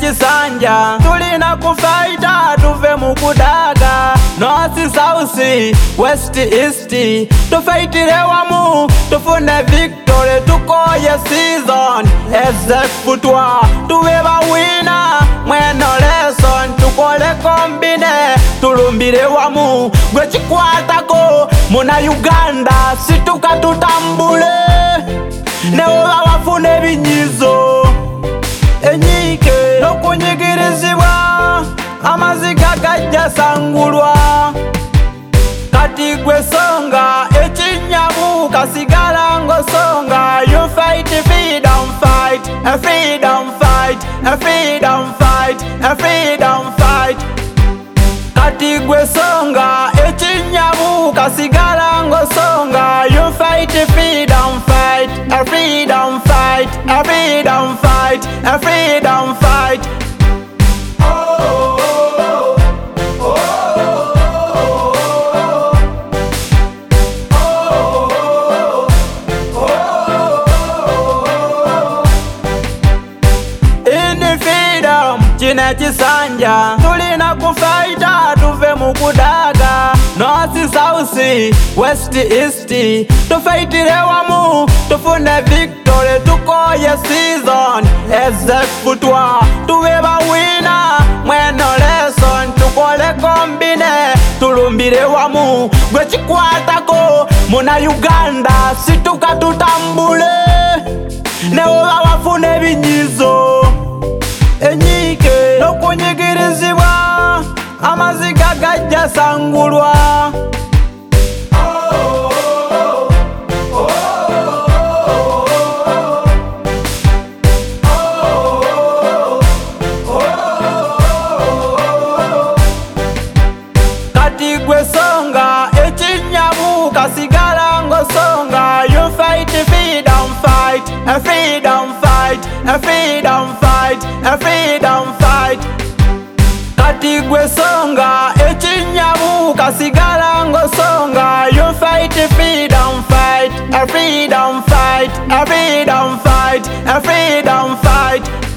chisanja tulina kufaita tuve mukudaga North, South, West, East tufaitire wamu tufune victory tukoye season ezekutwa tuwe bawina mweno lesson tukole kombine tulumbire wamu gwe chikwatako muna Uganda situka tutambule neoba wafune binyizo enyike nokunyigirizibwa amaziga gajja sangulwa kati gwe songa ekinyamu kasigala ngosonga you fight freedom fight a freedom fight a freedom fight a freedom fight kati gwe songa ekinyamu kasigala ngosonga you fight freedom fight a freedom fight a freedom fight a freedom fight Chine chisanja tulina kufaita tuve mukudaga North, South, West, East tufaitire wamu tufune victory tukoye season ezekutwa tuwe bawina mweno lesson tukole kombine tulumbire wamu gwe chikwatako muna Uganda situka tutambule neoba wafune binyizo enyike nokunyigirizibwa amaziga gajja sangulwa kati gwe songa ekinyamu kasigala ngosonga you fight freedom fight a freedom fight a freedom fight a freedom fight kati gwe songa ekinyamu kasigala ngosonga you fight freedom fight a freedom fight a freedom fight a freedom fight